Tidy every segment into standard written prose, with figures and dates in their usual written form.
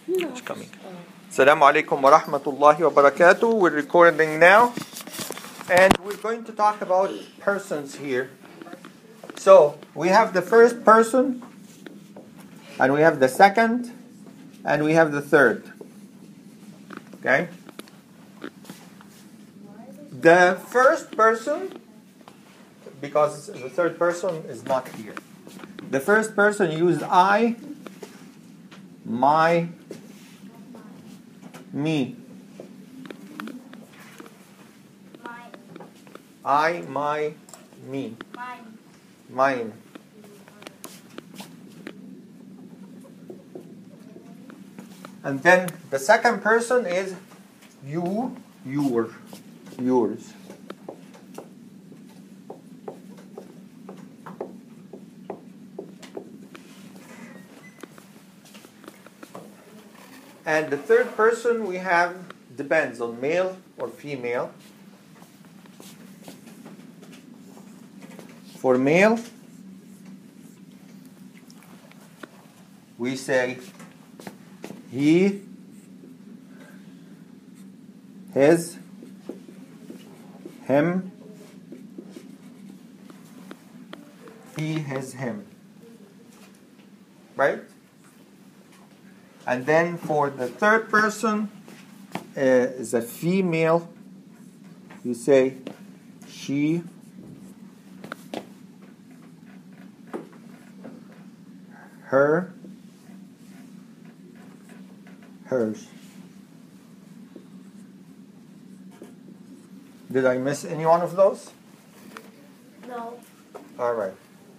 It's coming. Assalamu alaikum wa rahmatullahi wa barakatuh. We're recording now. And we're going to talk about persons here. So, we have the first person, and we have the second, and we have the third. Okay? The first person, because the third person is not here. The first person used I, my, me. I, my, me. Mine. And then the second person is you, your, yours. And the third person we have depends on male or female. For male, we say he, his, him, he, his, him. Right? And then for the third person is a female, you say she, her, hers. Did I miss any one of those? No. All right.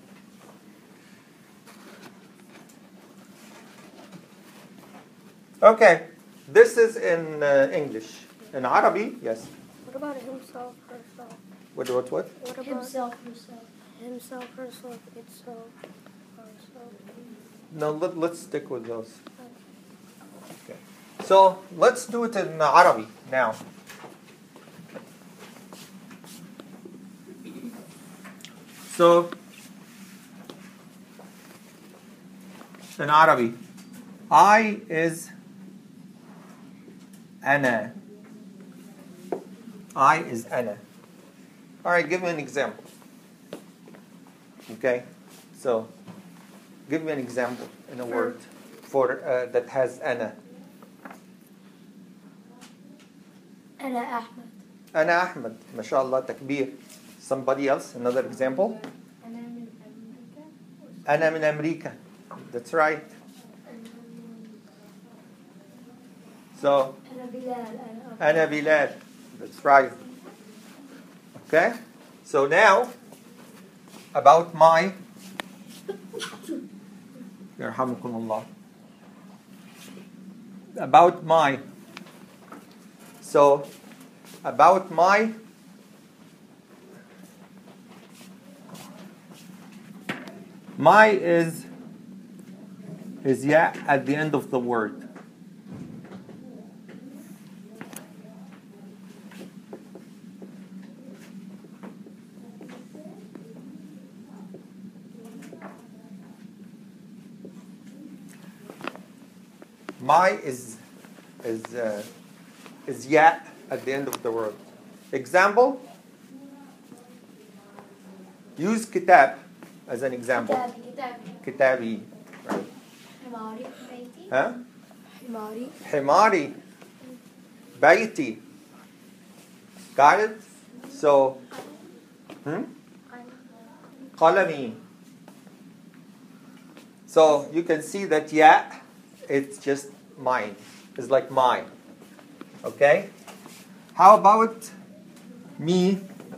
Okay, this is in English. In Arabic, yes. What about himself, herself? What? What about Himself, herself. himself, herself, itself, herself? No, let's stick with those. Okay. So let's do it in Arabic now. So in Arabic, I is أنا. I is أنا. All right, give me an example. Okay, so give me an example in a word for that has أنا. أنا أحمد. أنا أحمد. ما شاء الله تكبير. Somebody else, another example. أنا من أمريكا. أنا من أمريكا. That's right. So أنا بلال. أنا بلال. That's right. Okay? So now, about my... يرحمكم الله. About my... So, about my... My is ya at the end of the word. My is ya at the end of the word. Example. Use kitab as an example. كتابي. Kitabi. Right. حماري. بيتي. Huh? Himari. Himari. Baiti. Got it? So, qalami. So you can see that ya, it's just mine. It's like mine. Okay? How about me?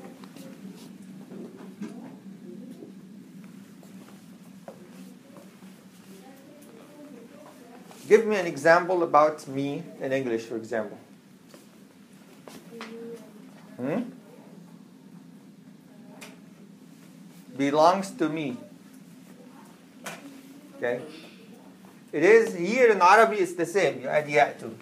Give me an example about me in English, for example. Belongs to me. Okay? It is here in Arabic, it's the same. You add ya to.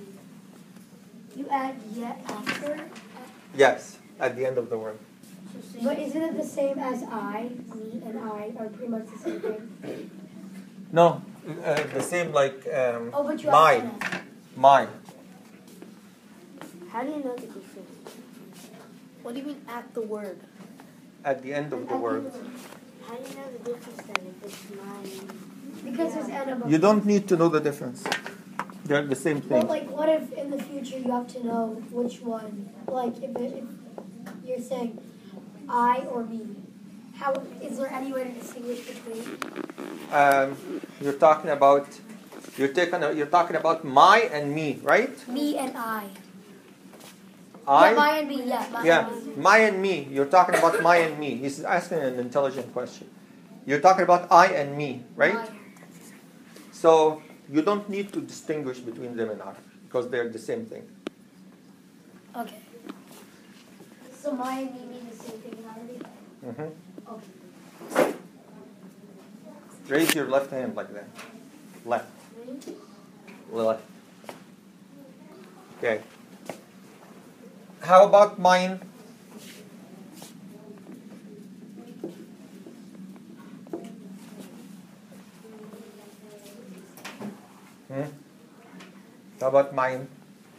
You add yet after. Yes, at the end of the word. So But isn't it the same as I? Me and I are pretty much the same thing. No, the same like But you mine. Mine. How do you know the difference? What do you mean at the word? At the end of the word. How do you know the difference then if it's mine? Because there's N above. You don't need to know the difference. They're the same Well, thing. like, what if in the future you have to know which one? Like, if you're saying I or me, how is there any way to distinguish between? You're talking about my and me, right? Me and I. I. Yeah, my and me. Yeah. Yeah, my and me. You're talking about my and me. He's asking an intelligent question. You're talking about I and me, right? My. So you don't need to distinguish between them in Arabic because they're the same thing. Okay. So my and me mean the same thing in Arabic? Mhm. Okay. Raise your left hand like that. Left. Left. Okay. How about mine? How about mine?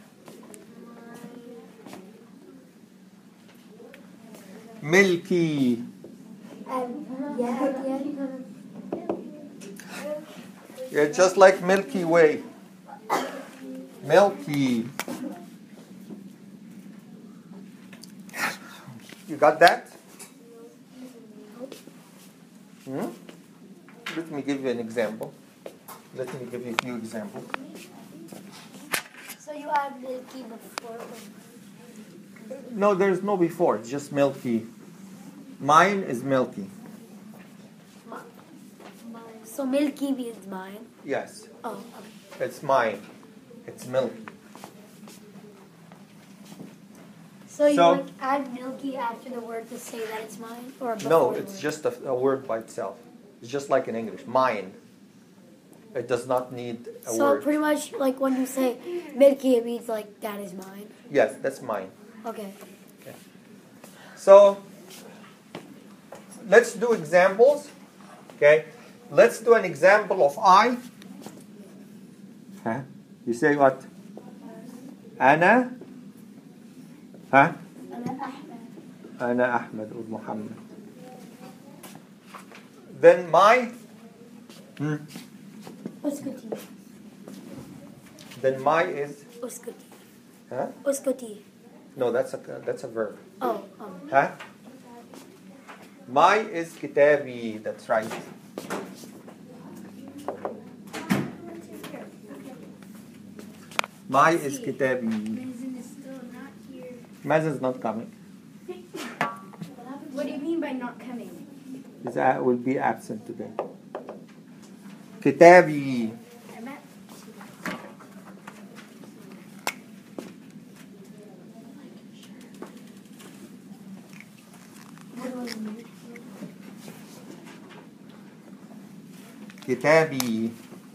Milky. Yeah, at the end. Yeah, just like Milky Way. Milky. You got that? Let me give you an example. Let me give you a few examples. So you add milky before. No, there's no before. It's just milky. Mine is milky. So milky means mine. Yes, Oh, okay. it's mine. It's milky. So you So- like add milky after the word to say that it's mine, or before No, the it's word? just a word by itself. It's just like in English. Mine. It does not need a So word. pretty much like when you say milky, it means like that is mine. Yes, that's mine. Okay. So let's do examples. Okay. Let's do an example of I. Huh? You say what? Ana. Huh? Ana Ahmed or Muhammad. Then my. Uskuti. Then my is. Uskuti. Huh? Uskuti. No, that's a verb. Oh. Huh? My is kitabi. That's right. My is kitabi. Mazen is still not here. Mazen's not coming. What do you mean by not coming? He will be absent today. Kitabi. I'm at Kitabi.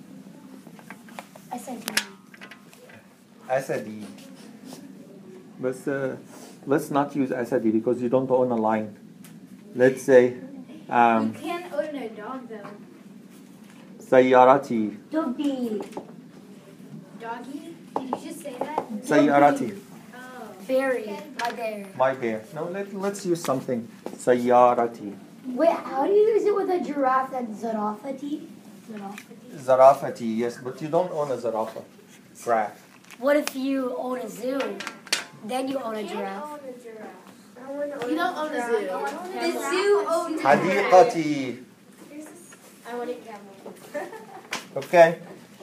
Asadi. Asadi. But let's not use Asadi because you don't own a line. Let's say You can't own a dog though. Sayyarati. Doggy. Doggy? Did you just say that? Sayyarati. Oh. Berry. My bear. My bear. No, let's use something. Sayyarati. Wait, how do you use it with a giraffe that's zarafati? Zarafati, yes, but you don't own a zarafa. Giraffe. What if you own a zoo? Then you own a giraffe. You don't own a zoo. The zoo owns Hadiqati. I want a camel. Okay.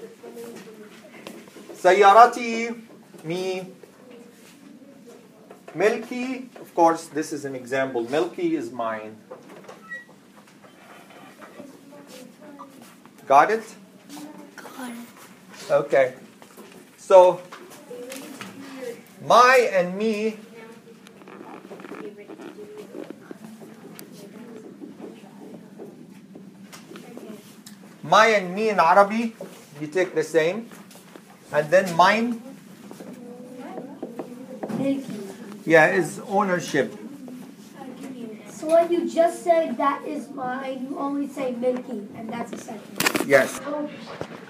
Sayyarati, me. Milky, of course, this is an example. Milky is mine. Got it? Got it. Okay. So, my and me. My and me in Arabic, you take the same. And then mine, Milky. yeah, is ownership. So when you just say that is mine, you only say Mickey, and that's a sentence. Yes. Oh,